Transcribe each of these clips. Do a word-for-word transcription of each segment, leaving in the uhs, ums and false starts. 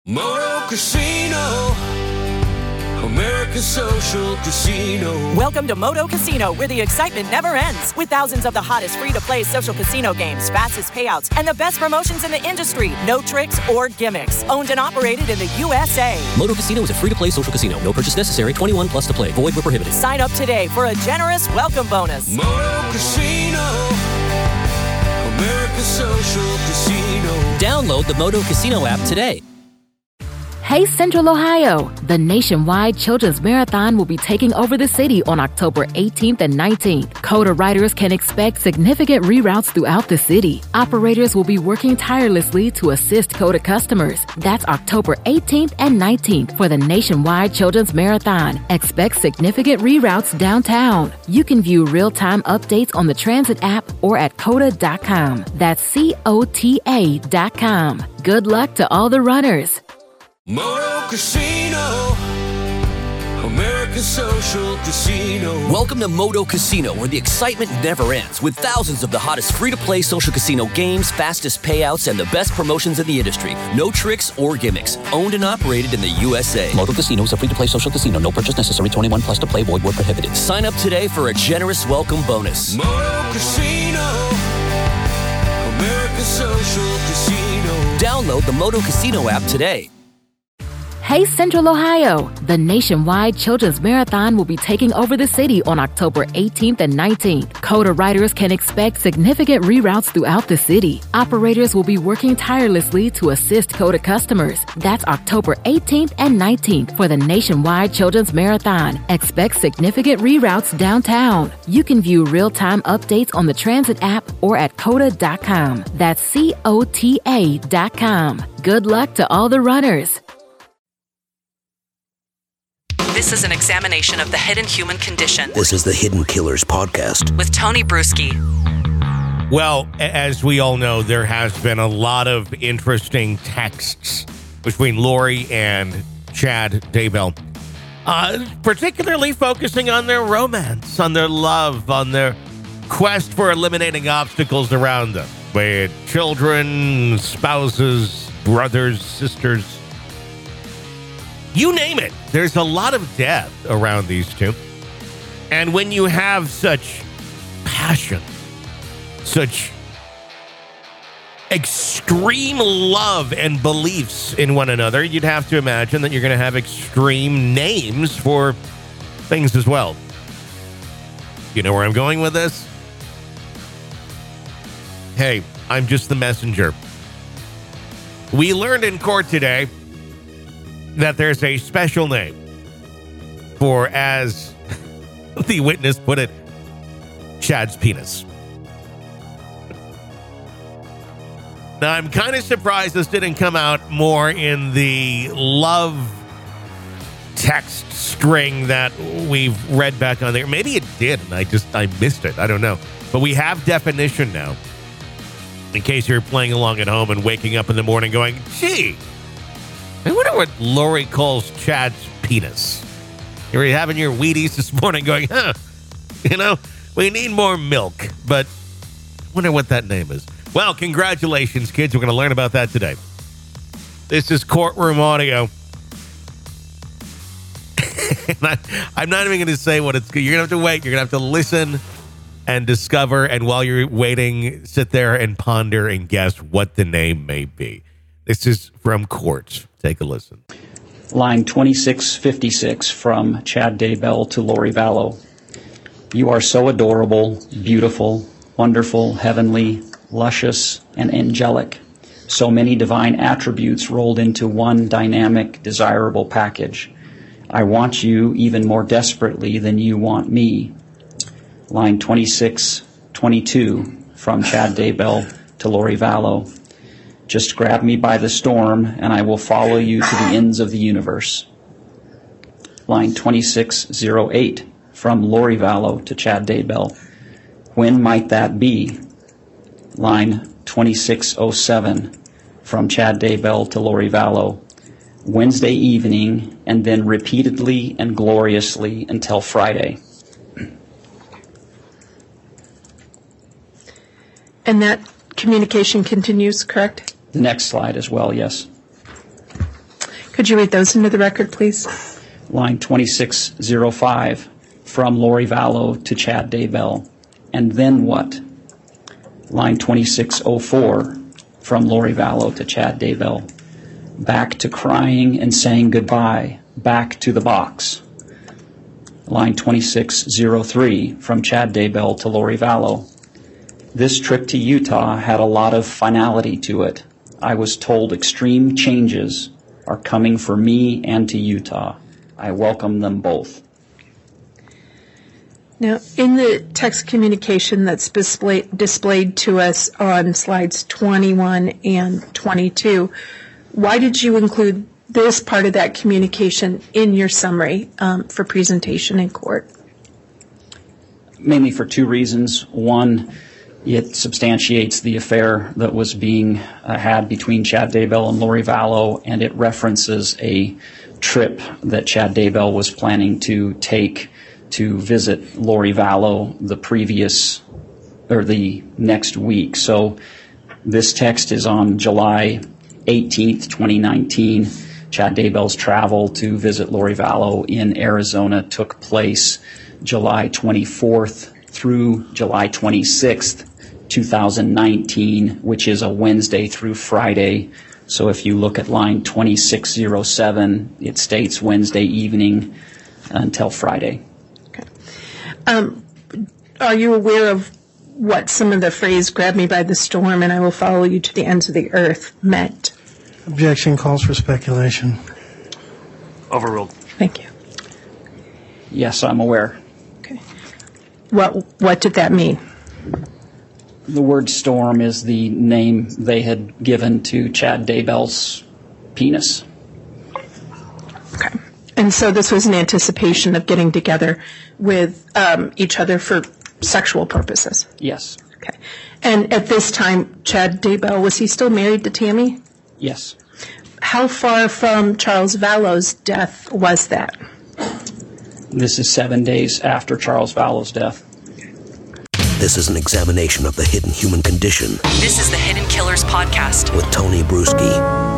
Moto Casino, America's social casino. Welcome to Moto Casino, where the excitement never ends. With thousands of the hottest free-to-play social casino games, fastest payouts, and the best promotions in the industry. No tricks or gimmicks. Owned and operated in the U S A. Moto Casino is a free-to-play social casino. No purchase necessary. twenty-one plus to play. Void where prohibited. Sign up today for a generous welcome bonus. Moto Casino, America's social casino. Download the Moto Casino app today. Hey Central Ohio! The nationwide Children's Marathon will be taking over the city on October eighteenth and nineteenth. COTA riders can expect significant reroutes throughout the city. Operators will be working tirelessly to assist COTA customers. That's October eighteenth and nineteenth for the nationwide Children's Marathon. Expect significant reroutes downtown. You can view real-time updates on the Transit app or at cota dot com. That's C O T A dot com. Good luck to all the runners. Moto Casino, America's social casino. Welcome to Moto Casino, where the excitement never ends, with thousands of the hottest free-to-play social casino games, fastest payouts, and the best promotions in the industry. No tricks or gimmicks. Owned and operated in the U S A. Moto Casino is a free-to-play social casino. No purchase necessary. twenty-one plus to play. Void where prohibited. Sign up today for a generous welcome bonus. Moto Casino, America's social casino. Download the Moto Casino app today. Hey Central Ohio! The nationwide Children's Marathon will be taking over the city on October eighteenth and nineteenth. COTA riders can expect significant reroutes throughout the city. Operators will be working tirelessly to assist COTA customers. That's October eighteenth and nineteenth for the nationwide Children's Marathon. Expect significant reroutes downtown. You can view real-time updates on the Transit app or at cota dot com. That's C O T A dot com. Good luck to all the runners. This is an examination of the hidden human condition. This is the Hidden Killers podcast with Tony Bruschi. Well, as we all know, there has been a lot of interesting texts between Lori and Chad Daybell, uh, particularly focusing on their romance, on their love, on their quest for eliminating obstacles around them, be it children, spouses, brothers, sisters. You name it. There's a lot of depth around these two. And when you have such passion, such extreme love and beliefs in one another, you'd have to imagine that you're going to have extreme names for things as well. You know where I'm going with this? Hey, I'm just the messenger. We learned in court today that there's a special name for, as the witness put it, Chad's penis. Now, I'm kind of surprised this didn't come out more in the love text string that we've read back on there. Maybe it did, and I just, I missed it. I don't know. But we have definition now, in case you're playing along at home and waking up in the morning going, gee, I wonder what Lori calls Chad's penis. You're having your Wheaties this morning going, huh, you know, we need more milk, but I wonder what that name is. Well, congratulations, kids. We're going to learn about that today. This is courtroom audio. I, I'm not even going to say what it's, you're going to have to wait. You're going to have to listen and discover, and while you're waiting, sit there and ponder and guess what the name may be. This is from court. Take a listen. Line twenty-six fifty-six from Chad Daybell to Lori Vallow. You are so adorable, beautiful, wonderful, heavenly, luscious, and angelic. So many divine attributes rolled into one dynamic, desirable package. I want you even more desperately than you want me. Line twenty-six twenty-two from Chad Daybell to Lori Vallow. Just grab me by the storm, and I will follow you to the ends of the universe. Line twenty-six oh eight from Lori Vallow to Chad Daybell. When might that be? Line twenty-six oh seven from Chad Daybell to Lori Vallow. Wednesday evening, and then repeatedly and gloriously until Friday. And that communication continues, correct? The next slide as well, yes. Could you read those into the record, please? Line twenty-six oh five, from Lori Vallow to Chad Daybell. And then what? Line twenty-six oh four, from Lori Vallow to Chad Daybell. Back to crying and saying goodbye. Back to the box. Line twenty-six oh three, from Chad Daybell to Lori Vallow. This trip to Utah had a lot of finality to it. I was told extreme changes are coming for me and to Utah. I welcome them both. Now, in the text communication that's display, displayed to us on slides twenty-one and twenty-two, why did you include this part of that communication in your summary um, for presentation in court? Mainly for two reasons. One, it substantiates the affair that was being uh, had between Chad Daybell and Lori Vallow, and it references a trip that Chad Daybell was planning to take to visit Lori Vallow the previous, or the next week. So this text is on July eighteenth, twenty nineteen. Chad Daybell's travel to visit Lori Vallow in Arizona took place July twenty-fourth through July twenty-sixth, two thousand nineteen, which is a Wednesday through Friday. So if you look at line twenty-six oh seven, it states Wednesday evening until Friday. Okay. Um, are you aware of what some of the phrase, grab me by the storm and I will follow you to the ends of the earth, meant? Objection calls for speculation. Overruled. Thank you. Yes, I'm aware. Okay. What, what did that mean? The word storm is the name they had given to Chad Daybell's penis. Okay. And so this was in anticipation of getting together with um, each other for sexual purposes? Yes. Okay. And at this time, Chad Daybell, was he still married to Tammy? Yes. How far from Charles Vallow's death was that? This is seven days after Charles Vallow's death. This is an examination of the hidden human condition. This is the Hidden Killers Podcast with Tony Bruschi.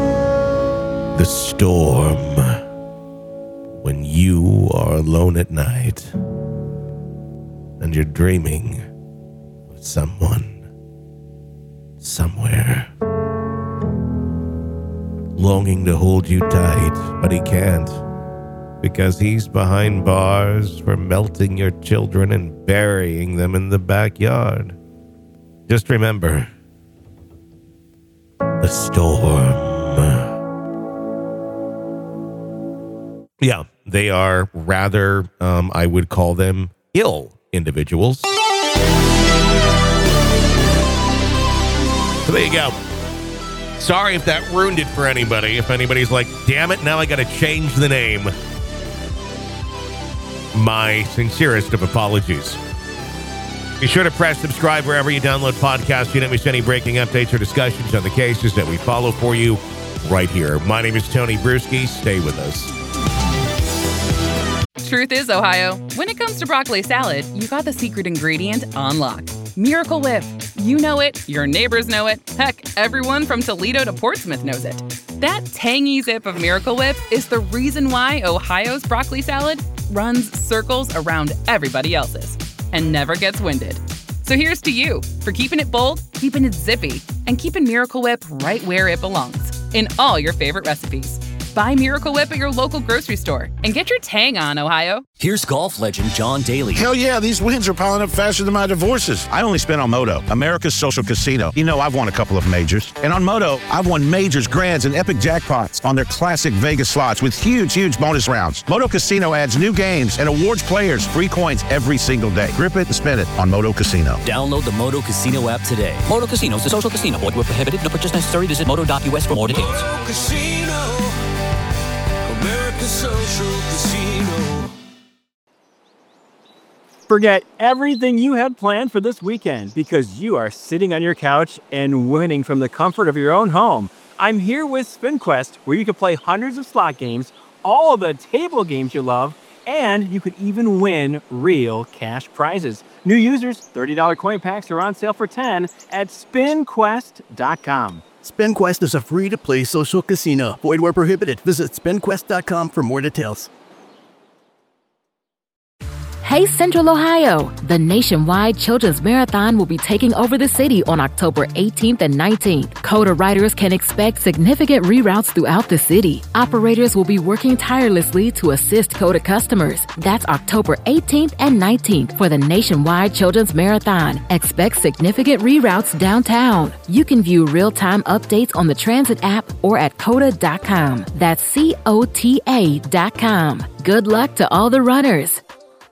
The storm. When you are alone at night and you're dreaming of someone, somewhere, longing to hold you tight, but he can't because he's behind bars for melting your children and burying them in the backyard. Just remember, the storm. Yeah, they are rather, um, I would call them ill individuals. So there you go. Sorry if that ruined it for anybody. If anybody's like, damn it, now I got to change the name. My sincerest of apologies. Be sure to press subscribe wherever you download podcasts. You don't miss any breaking updates or discussions on the cases that we follow for you right here. My name is Tony Bruschi. Stay with us. Truth is, Ohio, when it comes to broccoli salad, you got the secret ingredient on lock. Miracle Whip. You know it, your neighbors know it, heck, everyone from Toledo to Portsmouth knows it. That tangy zip of Miracle Whip is the reason why Ohio's broccoli salad runs circles around everybody else's and never gets winded. So here's to you for keeping it bold, keeping it zippy, and keeping Miracle Whip right where it belongs, in all your favorite recipes. Buy Miracle Whip at your local grocery store and get your tang on, Ohio. Here's golf legend John Daly. Hell yeah, these wins are piling up faster than my divorces. I only spent on Moto, America's social casino. You know, I've won a couple of majors. And on Moto, I've won majors, grands, and epic jackpots on their classic Vegas slots with huge, huge bonus rounds. Moto Casino adds new games and awards players free coins every single day. Grip it and spend it on Moto Casino. Download the Moto Casino app today. Moto Casino is a social casino. Void where prohibited. No purchase necessary. Visit moto dot u s for more details. Moto Casino. American Social Casino. Forget everything you had planned for this weekend because you are sitting on your couch and winning from the comfort of your own home. I'm here with SpinQuest, where you can play hundreds of slot games, all of the table games you love, and you could even win real cash prizes. New users, thirty dollars coin packs are on sale for ten dollars at spin quest dot com. SpinQuest is a free-to-play social casino. Void where prohibited. Visit spin quest dot com for more details. Hey Central Ohio! The nationwide Children's Marathon will be taking over the city on October eighteenth and nineteenth. Coda riders can expect significant reroutes throughout the city. Operators will be working tirelessly to assist Coda customers. That's October eighteenth and nineteenth for the nationwide Children's Marathon. Expect significant reroutes downtown. You can view real-time updates on the Transit app or at coda dot com. That's C O T A dot com. Good luck to all the runners.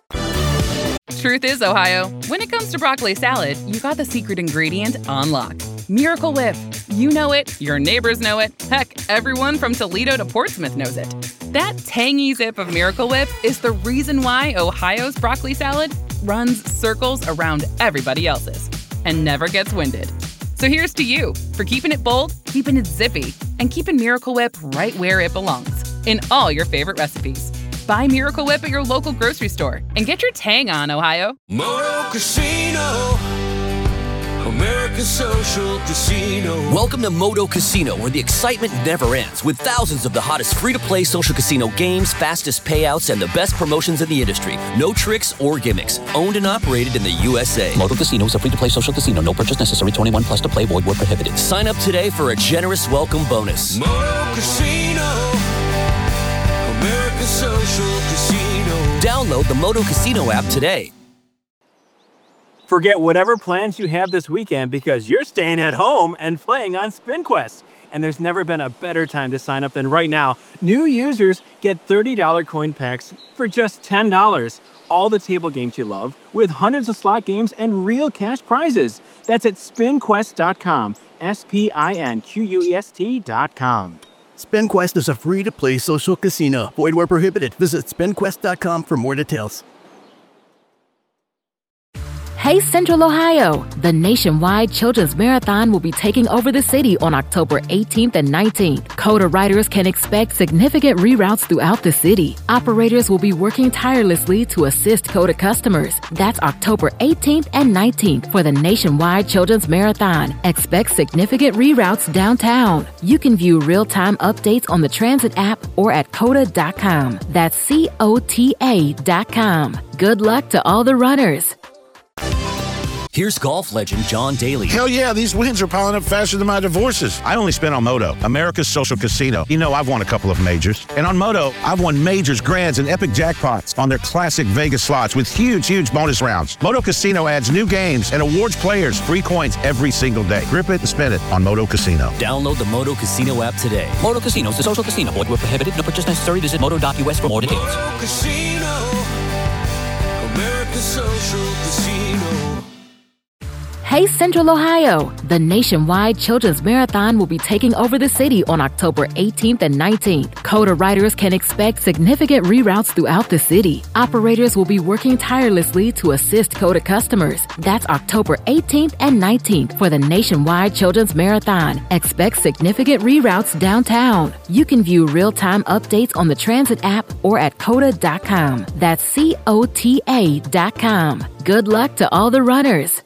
Truth is, Ohio, when it comes to broccoli salad, you got the secret ingredient on lock. Miracle Whip. You know it, your neighbors know it, heck, everyone from Toledo to Portsmouth knows it. That tangy zip of Miracle Whip is the reason why Ohio's broccoli salad runs circles around everybody else's and never gets winded. So here's to you for keeping it bold, keeping it zippy, and keeping Miracle Whip right where it belongs, in all your favorite recipes. Buy Miracle Whip at your local grocery store and get your tang on, Ohio. Moto Casino, America's social casino. Welcome to Moto Casino, where the excitement never ends, with thousands of the hottest free-to-play social casino games, fastest payouts, and the best promotions in the industry. No tricks or gimmicks. Owned and operated in the U S A. Moto Casino is a free-to-play social casino. No purchase necessary. twenty-one plus to play. Void where prohibited. Sign up today for a generous welcome bonus. Moto Casino, America's social casino. Download the Moto Casino app today. Forget whatever plans you have this weekend because you're staying at home and playing on SpinQuest. And there's never been a better time to sign up than right now. New users get thirty dollars coin packs for just ten dollars. All the table games you love, with hundreds of slot games and real cash prizes. That's at spin quest dot com. S P I N Q U E S T dot com. SpinQuest is a free-to-play social casino. Void where prohibited. Visit spin quest dot com for more details. Hey Central Ohio! The nationwide Children's Marathon will be taking over the city on October eighteenth and nineteenth. Coda riders can expect significant reroutes throughout the city. Operators will be working tirelessly to assist Coda customers. That's October eighteenth and nineteenth for the nationwide Children's Marathon. Expect significant reroutes downtown. You can view real-time updates on the Transit app or at coda dot com. That's C O T A dot com. Good luck to all the runners. Here's golf legend John Daly. Hell yeah, these wins are piling up faster than my divorces. I only spent on Moto, America's social casino. You know, I've won a couple of majors. And on Moto, I've won majors, grands, and epic jackpots on their classic Vegas slots with huge, huge bonus rounds. Moto Casino adds new games and awards players free coins every single day. Grip it and spin it on Moto Casino. Download the Moto Casino app today. Moto Casino is a social casino. Void where prohibited. No purchase necessary. Visit moto dot U S for more details. Moto Casino, America's social casino. Hey Central Ohio! The nationwide Children's Marathon will be taking over the city on October eighteenth and nineteenth. Coda riders can expect significant reroutes throughout the city. Operators will be working tirelessly to assist Coda customers. That's October eighteenth and nineteenth for the nationwide Children's Marathon. Expect significant reroutes downtown. You can view real-time updates on the Transit app or at coda dot com. That's C O T A dot com. Good luck to all the runners.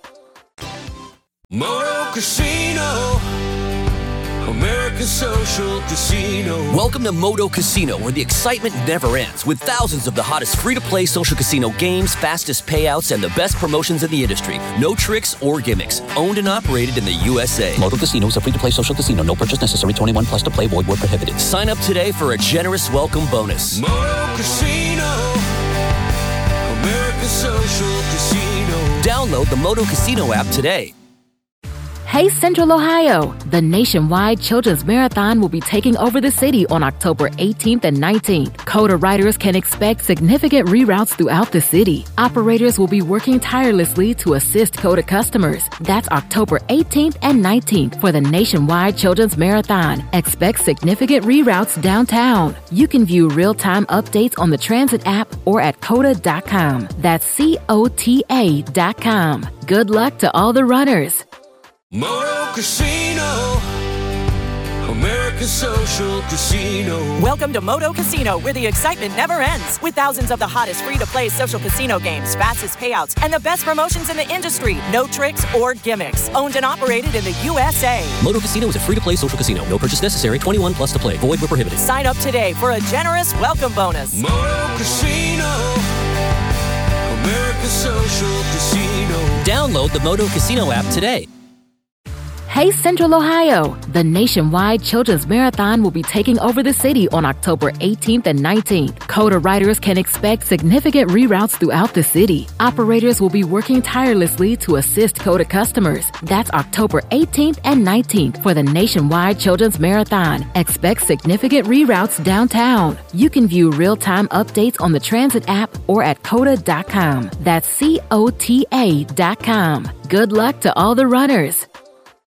Moto Casino, America's social casino. Welcome to Moto Casino, where the excitement never ends, with thousands of the hottest free-to-play social casino games, fastest payouts, and the best promotions in the industry. No tricks or gimmicks. Owned and operated in the U S A. Moto Casino is a free-to-play social casino. No purchase necessary. twenty-one plus to play. Void where prohibited. Sign up today for a generous welcome bonus. Moto Casino, America's social casino. Download the Moto Casino app today. Hey Central Ohio! The nationwide Children's Marathon will be taking over the city on October eighteenth and nineteenth. Coda riders can expect significant reroutes throughout the city. Operators will be working tirelessly to assist Coda customers. That's October eighteenth and nineteenth for the nationwide Children's Marathon. Expect significant reroutes downtown. You can view real-time updates on the Transit app or at coda dot com. That's C O T A dot com. Good luck to all the runners. Moto Casino, America's Social Casino. Welcome to Moto Casino, where the excitement never ends. With thousands of the hottest free-to-play social casino games, fastest payouts, and the best promotions in the industry. No tricks or gimmicks. Owned and operated in the U S A. Moto Casino is a free-to-play social casino. No purchase necessary. twenty-one plus to play. Void where prohibited. Sign up today for a generous welcome bonus. Moto Casino. America's Social Casino. Download the Moto Casino app today. Hey Central Ohio! The nationwide Children's Marathon will be taking over the city on October eighteenth and nineteenth. COTA riders can expect significant reroutes throughout the city. Operators will be working tirelessly to assist COTA customers. That's October eighteenth and nineteenth for the nationwide Children's Marathon. Expect significant reroutes downtown. You can view real-time updates on the Transit app or at cota dot com. That's C O T A dot com. Good luck to all the runners.